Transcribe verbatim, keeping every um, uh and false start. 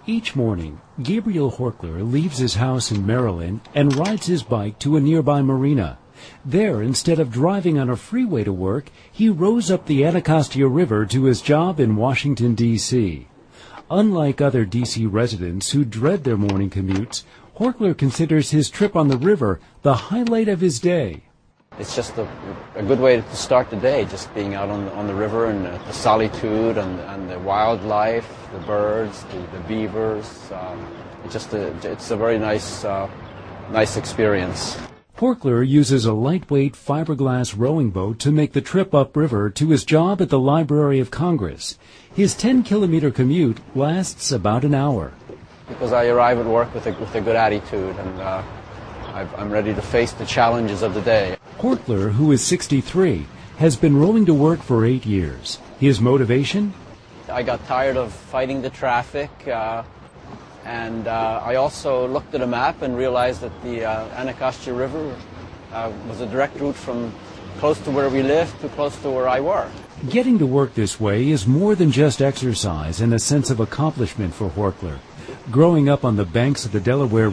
Each morning, Gabriel Horkler leaves his house in Maryland and rides his bike to a nearby marina. There, instead of driving on a freeway to work, he rows up the Anacostia River to his job in Washington, D C Unlike other D C residents who dread their morning commutes, Horkler considers his trip on the river the highlight of his day. It's just a, a good way to start the day, just being out on the, on the river and uh, the solitude and, and the wildlife, the birds, the, the beavers. Um, it's just a, it's a very nice, uh, nice experience. Horkler uses a lightweight fiberglass rowing boat to make the trip upriver to his job at the Library of Congress. His ten-kilometer commute lasts about an hour. Because I arrive at work with a, with a good attitude, and uh, I've, I'm ready to face the challenges of the day. Horkler, who is sixty-three, has been rowing to work for eight years. His motivation? I got tired of fighting the traffic, uh, and uh, I also looked at a map and realized that the uh, Anacostia River uh, was a direct route from close to where we live to close to where I work. Getting to work this way is more than just exercise and a sense of accomplishment for Horkler. Growing up on the banks of the Delaware